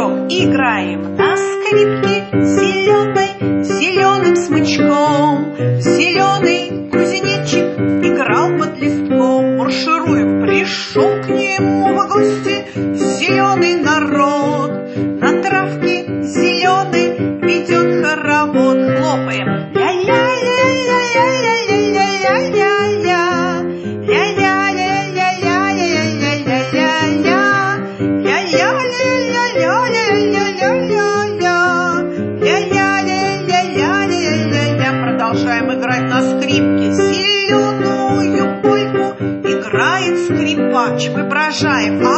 смычок. Играем на скрипке зеленой, зеленым смычком. Зеленый кузнечик играл под листком. Маршируем, пришел к нему в гости зеленый народ. На травке зеленой ведет хоровод. Хлопаем. Продолжаем играть на скрипке зеленую польку. Играет скрипач, воображаем.